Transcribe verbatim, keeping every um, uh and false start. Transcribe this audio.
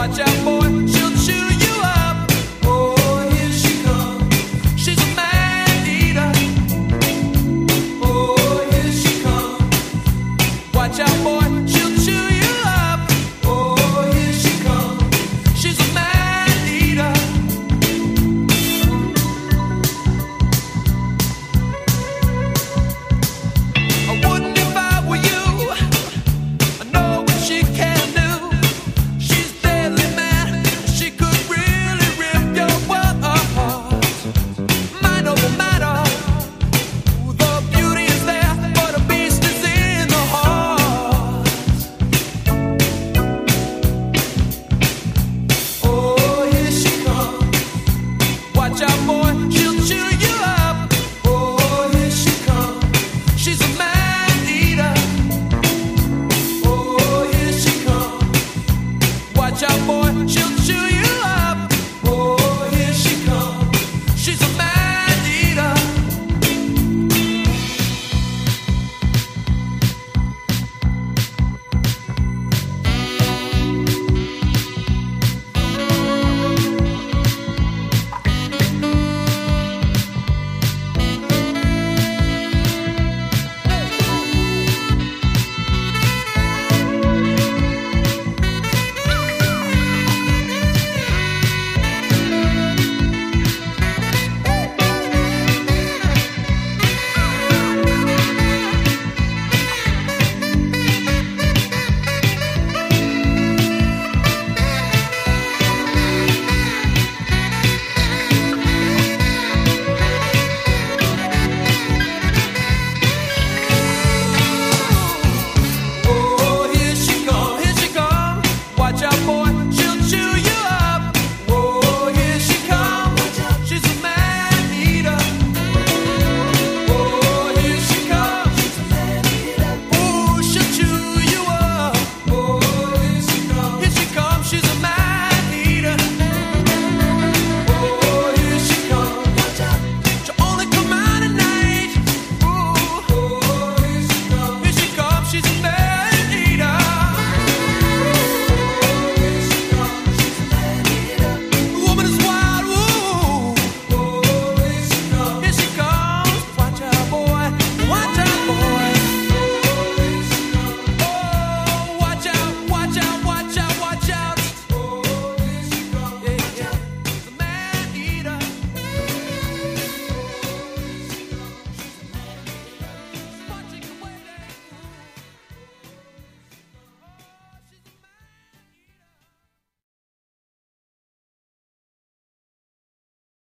Watch out, boy, she'll chew you up. Oh, here she comes. She's a man eater. Oh, here she comes. Watch out, boy, she'll chew you up. Oh, here she comes. She's a man eater. I wouldn't if I were you. I know what she can do. She's deadly mad. She could really rip your world apart. Mind over matter. The beauty is there, but the beast is in the heart. Oh, here she comes. Watch out, boy, she'll chew you up. Oh, here she comes. She's a man eater. Oh, here she comes. Watch out, boy, she'll